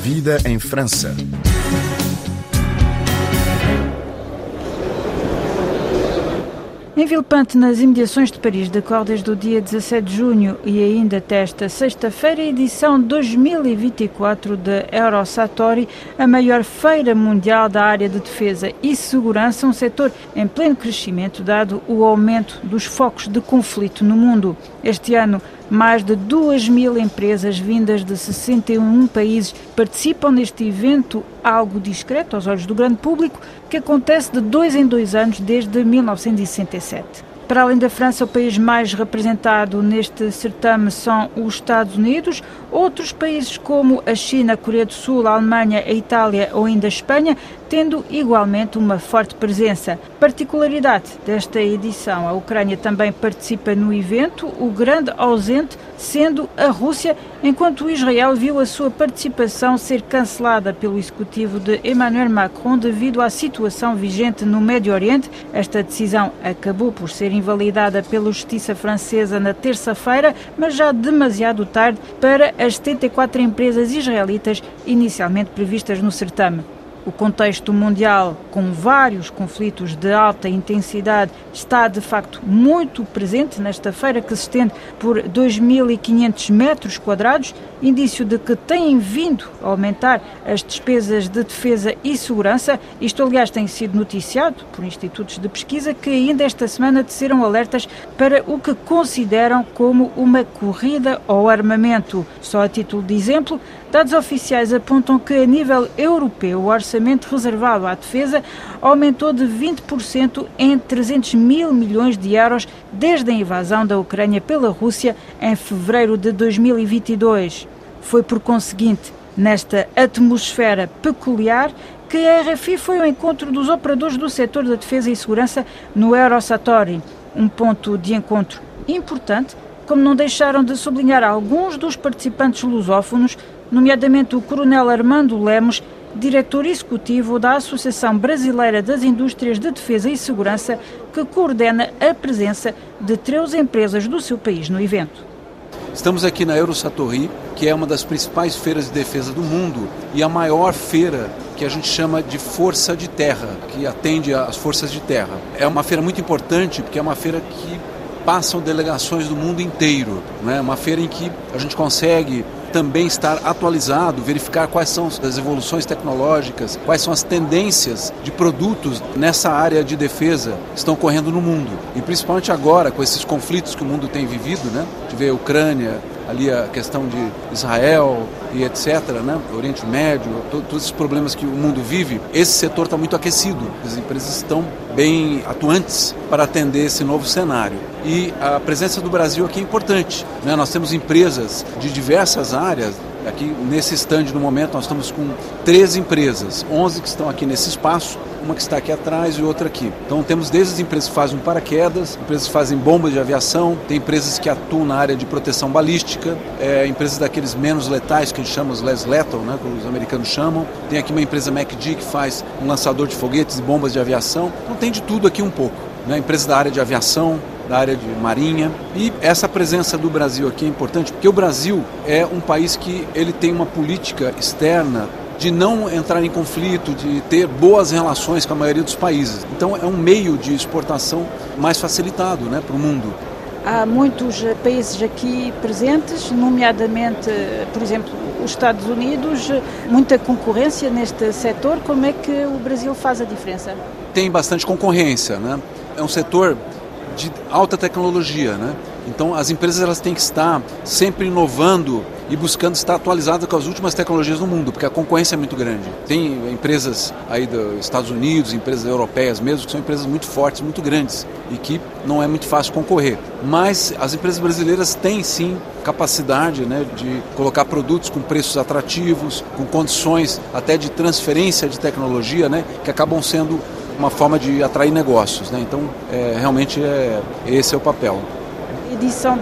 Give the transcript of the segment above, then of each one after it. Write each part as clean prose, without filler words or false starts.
Vida em França. Em Villepinte, nas imediações de Paris, decorre desde o dia 17 de junho e ainda até esta sexta-feira a edição 2024 da Eurosatori, a maior feira mundial da área de defesa e segurança, um setor em pleno crescimento dado o aumento dos focos de conflito no mundo. Este ano, mais de 2.000 empresas vindas de 61 países participam neste evento, algo discreto aos olhos do grande público, que acontece de 2 em 2 anos desde 1967. Para além da França, o país mais representado neste certame são os Estados Unidos. Outros países como a China, a Coreia do Sul, a Alemanha, a Itália ou ainda a Espanha, tendo igualmente uma forte presença. Particularidade desta edição, a Ucrânia também participa no evento, o grande ausente sendo a Rússia, enquanto Israel viu a sua participação ser cancelada pelo executivo de Emmanuel Macron devido à situação vigente no Médio Oriente. Esta decisão acabou por ser invalidada pela Justiça francesa na terça-feira, mas já demasiado tarde para as 74 empresas israelitas inicialmente previstas no certame. O contexto mundial, com vários conflitos de alta intensidade, está de facto muito presente nesta feira que se estende por 2.500 metros quadrados, indício de que têm vindo a aumentar as despesas de defesa e segurança. Isto, aliás, tem sido noticiado por institutos de pesquisa que ainda esta semana teceram alertas para o que consideram como uma corrida ao armamento. Só a título de exemplo, dados oficiais apontam que a nível europeu o orçamento reservado à defesa aumentou de 20% em 300 mil milhões de euros desde a invasão da Ucrânia pela Rússia em fevereiro de 2022. Foi por conseguinte, nesta atmosfera peculiar, que a RFI foi ao encontro dos operadores do setor da defesa e segurança no Eurosatori. Um ponto de encontro importante, como não deixaram de sublinhar alguns dos participantes lusófonos, nomeadamente o coronel Armando Lemos, diretor executivo da Associação Brasileira das Indústrias de Defesa e Segurança, que coordena a presença de 13 empresas do seu país no evento. Estamos aqui na Eurosatori, que é uma das principais feiras de defesa do mundo e a maior feira que a gente chama de força de terra, que atende às forças de terra. É uma feira muito importante porque é uma feira que passam delegações do mundo inteiro, né? Uma feira em que a gente consegue também estar atualizado, verificar quais são as evoluções tecnológicas, quais são as tendências de produtos nessa área de defesa que estão ocorrendo no mundo. E principalmente agora, com esses conflitos que o mundo tem vivido, né? A gente vê a Ucrânia, ali a questão de Israel e etc., né? O Oriente Médio, todos esses problemas que o mundo vive, esse setor está muito aquecido. As empresas estão bem atuantes para atender esse novo cenário. E a presença do Brasil aqui é importante, né? Nós temos empresas de diversas áreas. Aqui nesse stand no momento nós estamos com 13 empresas, 11 que estão aqui nesse espaço, uma que está aqui atrás e outra aqui. Então temos desde as empresas que fazem paraquedas, empresas que fazem bombas de aviação, tem empresas que atuam na área de proteção balística, empresas daqueles menos letais que a gente chama os less lethal, né, que os americanos chamam. Tem aqui uma empresa MacD que faz um lançador de foguetes e bombas de aviação. Então tem de tudo aqui um pouco, né? Empresas da área de aviação, da área de marinha, e essa presença do Brasil aqui é importante porque o Brasil é um país que ele tem uma política externa de não entrar em conflito, de ter boas relações com a maioria dos países. Então é um meio de exportação mais facilitado, né, para o mundo. Há muitos países aqui presentes, nomeadamente, por exemplo, os Estados Unidos, muita concorrência neste setor. Como é que o Brasil faz a diferença? Tem bastante concorrência, né? É um setor de alta tecnologia, né? Então as empresas elas têm que estar sempre inovando e buscando estar atualizadas com as últimas tecnologias do mundo, porque a concorrência é muito grande. Tem empresas aí dos Estados Unidos, empresas europeias mesmo, que são empresas muito fortes, muito grandes e que não é muito fácil concorrer. Mas as empresas brasileiras têm sim capacidade, né, de colocar produtos com preços atrativos, com condições até de transferência de tecnologia, né, que acabam sendo uma forma de atrair negócios, né? Então, realmente esse é o papel. A edição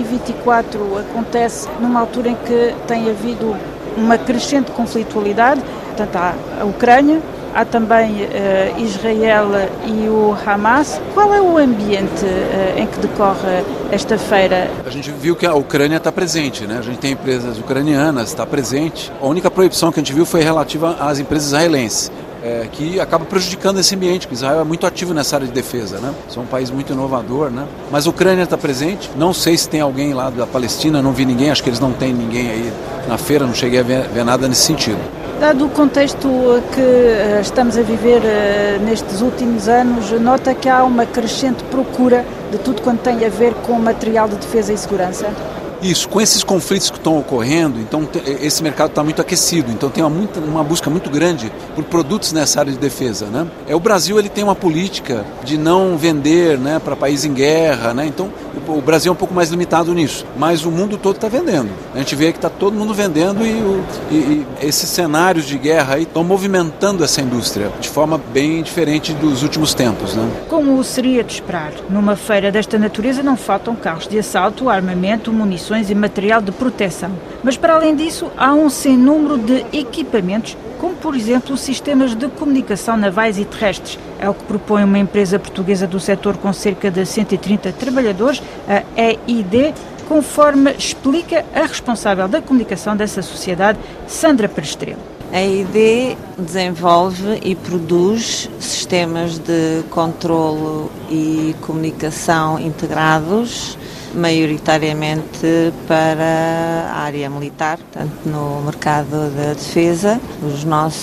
2024 acontece numa altura em que tem havido uma crescente conflitualidade. Portanto, há a Ucrânia, há também Israel e o Hamas. Qual é o ambiente em que decorre esta feira? A gente viu que a Ucrânia está presente, né? A gente tem empresas ucranianas, está presente. A única proibição que a gente viu foi relativa às empresas israelenses, que acaba prejudicando esse ambiente, porque Israel é muito ativo nessa área de defesa, né? São um país muito inovador, né? Mas a Ucrânia está presente. Não sei se tem alguém lá da Palestina, não vi ninguém, acho que eles não têm ninguém aí na feira, não cheguei a ver nada nesse sentido. Dado o contexto que estamos a viver nestes últimos anos, nota que há uma crescente procura de tudo quanto tem a ver com material de defesa e segurança? Isso, com esses conflitos que estão ocorrendo, então esse mercado está muito aquecido, então tem uma busca muito grande por produtos nessa área de defesa, né? O Brasil ele tem uma política de não vender, né, para país em guerra, né? Então o Brasil é um pouco mais limitado nisso, mas o mundo todo está vendendo. A gente vê que está todo mundo vendendo e esses cenários de guerra aí estão movimentando essa indústria de forma bem diferente dos últimos tempos, né? Como seria de esperar? Numa feira desta natureza não faltam carros de assalto, armamento, munições e material de proteção. Mas, para além disso, há um sem número de equipamentos, como, por exemplo, sistemas de comunicação navais e terrestres. É o que propõe uma empresa portuguesa do setor com cerca de 130 trabalhadores, a EID, conforme explica a responsável da comunicação dessa sociedade, Sandra Perestrelo. A EID desenvolve e produz sistemas de controlo e comunicação integrados, maioritariamente para a área militar, portanto no mercado da defesa. Os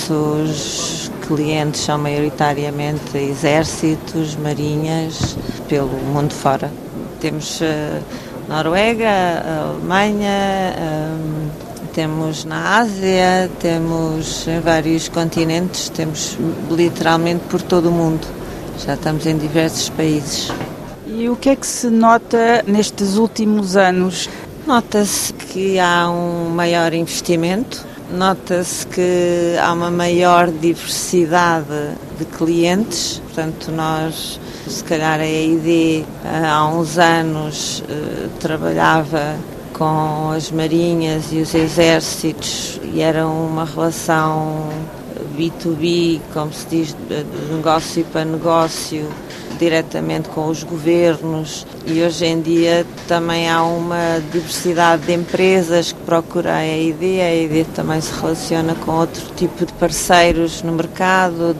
nossos clientes são maioritariamente exércitos, marinhas, pelo mundo fora. Temos Noruega, Alemanha, temos na Ásia, temos em vários continentes, temos literalmente por todo o mundo. Já estamos em diversos países. E o que é que se nota nestes últimos anos? Nota-se que há um maior investimento, nota-se que há uma maior diversidade de clientes, portanto nós, se calhar a EID há uns anos trabalhava com as marinhas e os exércitos e era uma relação B2B, como se diz, de negócio para negócio, diretamente com os governos, e hoje em dia também há uma diversidade de empresas que procuram a EID também se relaciona com outro tipo de parceiros no mercado,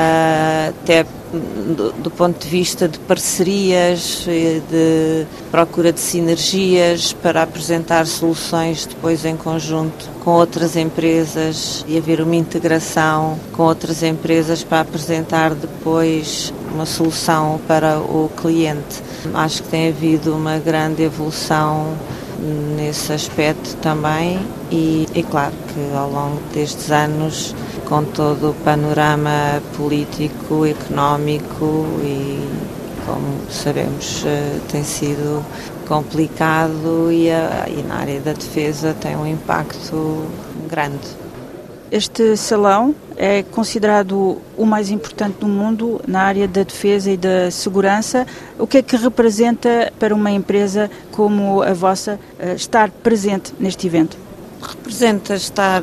até do ponto de vista de parcerias, de procura de sinergias para apresentar soluções depois em conjunto com outras empresas e haver uma integração com outras empresas para apresentar depois uma solução para o cliente. Acho que tem havido uma grande evolução nesse aspecto também e claro que ao longo destes anos, com todo o panorama político, económico e, como sabemos, tem sido complicado e na área da defesa tem um impacto grande. Este salão é considerado o mais importante do mundo na área da defesa e da segurança. O que é que representa para uma empresa como a vossa estar presente neste evento? Representa estar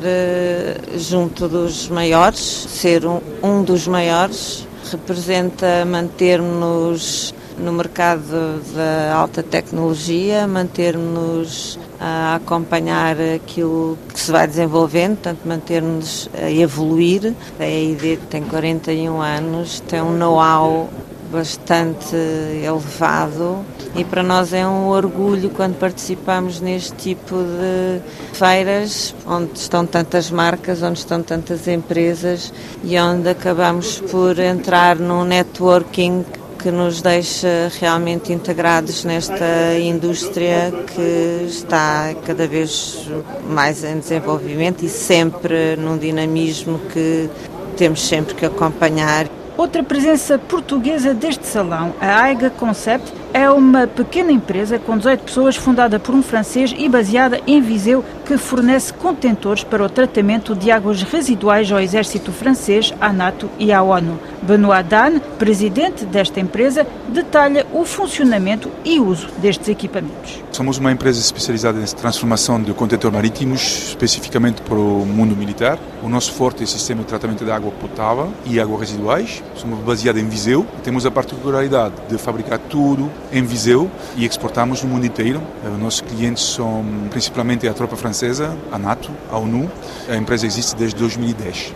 junto dos maiores, ser um dos maiores, representa manter-nos no mercado da alta tecnologia, manter-nos a acompanhar aquilo que se vai desenvolvendo, portanto manter-nos a evoluir. A EID tem 41 anos, tem um know-how bastante elevado e para nós é um orgulho quando participamos neste tipo de feiras onde estão tantas marcas, onde estão tantas empresas e onde acabamos por entrar num networking que nos deixa realmente integrados nesta indústria que está cada vez mais em desenvolvimento e sempre num dinamismo que temos sempre que acompanhar. Outra presença portuguesa deste salão, a AIGA Concept, é uma pequena empresa com 18 pessoas, fundada por um francês e baseada em Viseu, que fornece contentores para o tratamento de águas residuais ao exército francês, à NATO e à ONU. Benoit Dan, presidente desta empresa, detalha o funcionamento e uso destes equipamentos. Somos uma empresa especializada em transformação de contentores marítimos, especificamente para o mundo militar. O nosso forte é o sistema de tratamento de água potável e águas residuais. Somos baseados em Viseu e temos a particularidade de fabricar tudo em Viseu e exportamos no mundo inteiro. Os nossos clientes são principalmente a tropa francesa, a NATO, a ONU. A empresa existe desde 2010.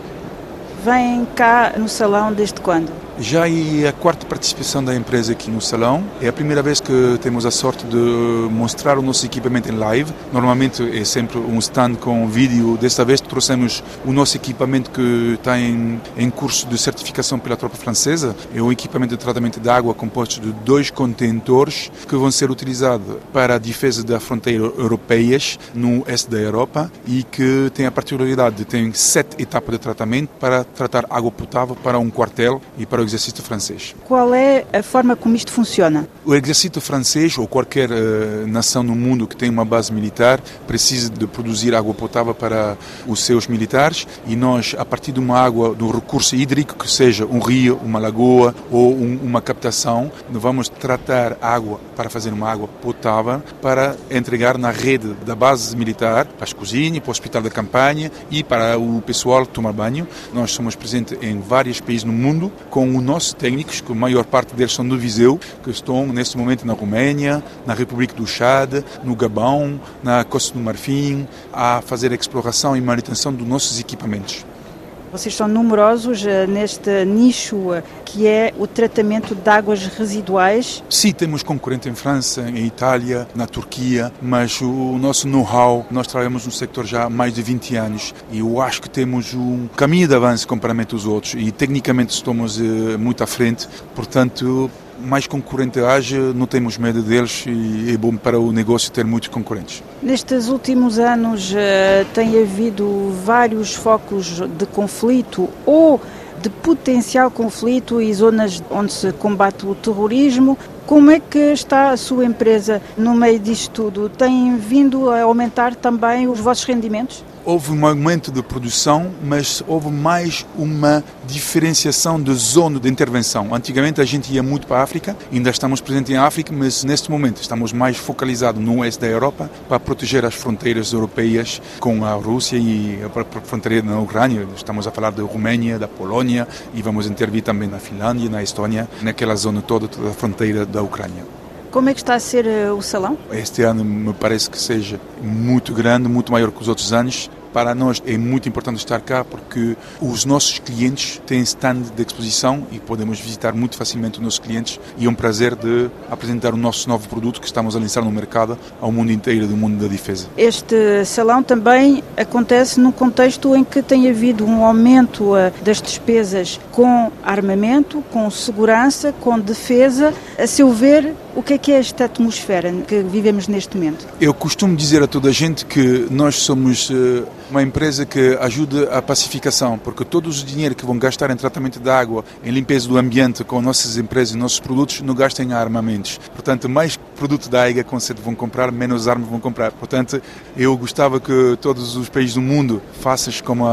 Vêm cá no salão desde quando? Já é a quarta participação da empresa aqui no salão. É a primeira vez que temos a sorte de mostrar o nosso equipamento em live. Normalmente é sempre um stand com vídeo. Desta vez trouxemos o nosso equipamento que está em curso de certificação pela tropa francesa. É um equipamento de tratamento de água composto de 2 contentores que vão ser utilizados para a defesa das fronteiras europeias no este da Europa e que tem a particularidade de ter 7 etapas de tratamento para tratar água potável para um quartel e para o exército francês. Qual é a forma como isto funciona? O exército francês ou qualquer nação no mundo que tem uma base militar precisa de produzir água potável para os seus militares e nós, a partir de uma água, do recurso hídrico, que seja um rio, uma lagoa ou uma captação, vamos tratar água para fazer uma água potável para entregar na rede da base militar, para as cozinhas, para o hospital da campanha e para o pessoal tomar banho. Nós somos presentes em vários países no mundo com os nossos técnicos, que a maior parte deles são do Viseu, que estão neste momento na Roménia, na República do Chad, no Gabão, na Costa do Marfim, a fazer a exploração e manutenção dos nossos equipamentos. Vocês são numerosos neste nicho que é o tratamento de águas residuais. Sim, temos concorrente em França, em Itália, na Turquia, mas o nosso know-how, nós trabalhamos no sector já há mais de 20 anos e eu acho que temos um caminho de avanço comparado aos outros e tecnicamente estamos muito à frente, portanto, mais concorrente haja, não temos medo deles e é bom para o negócio ter muitos concorrentes. Nestes últimos anos tem havido vários focos de conflito ou de potencial conflito e zonas onde se combate o terrorismo. Como é que está a sua empresa no meio disto tudo? Tem vindo a aumentar também os vossos rendimentos? Houve um aumento de produção, mas houve mais uma diferenciação de zona de intervenção. Antigamente a gente ia muito para a África, ainda estamos presentes em África, mas neste momento estamos mais focalizados no oeste da Europa para proteger as fronteiras europeias com a Rússia e a fronteira na Ucrânia. Estamos a falar da Roménia, da Polónia e vamos intervir também na Finlândia, na Estónia, naquela zona toda da fronteira da Ucrânia. Como é que está a ser o salão? Este ano me parece que seja muito grande, muito maior que os outros anos. Para nós é muito importante estar cá porque os nossos clientes têm stand de exposição e podemos visitar muito facilmente os nossos clientes e é um prazer de apresentar o nosso novo produto que estamos a lançar no mercado ao mundo inteiro do mundo da defesa. Este salão também acontece num contexto em que tem havido um aumento das despesas com armamento, com segurança, com defesa. A seu ver, o que é esta atmosfera que vivemos neste momento? Eu costumo dizer a toda a gente que nós somos uma empresa que ajuda a pacificação, porque todo o dinheiro que vão gastar em tratamento da água, em limpeza do ambiente com nossas empresas e nossos produtos, não gastem em armamentos. Portanto, mais produto da água vão comprar, menos armas vão comprar. Portanto, eu gostava que todos os países do mundo façam como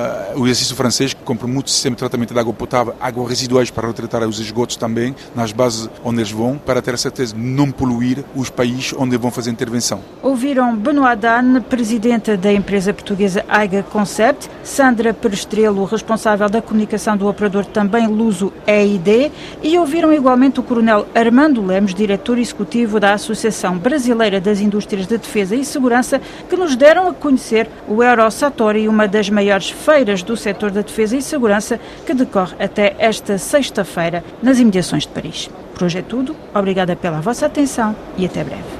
o exército francês, que compra muito sistema de tratamento de água potável, águas residuais para tratar os esgotos também, nas bases onde eles vão, para ter a certeza de não poluir os países onde vão fazer intervenção. Ouviram Benoit Dan, presidente da empresa portuguesa Aiga Concept, Sandra Perestrelo, responsável da comunicação do operador também luso EID, e ouviram igualmente o coronel Armando Lemos, diretor executivo da Associação Brasileira das Indústrias de Defesa e Segurança, que nos deram a conhecer o Eurosatori, uma das maiores feiras do setor da defesa e segurança, que decorre até esta sexta-feira nas imediações de Paris. Por hoje é tudo, obrigada pela vossa atenção e até breve.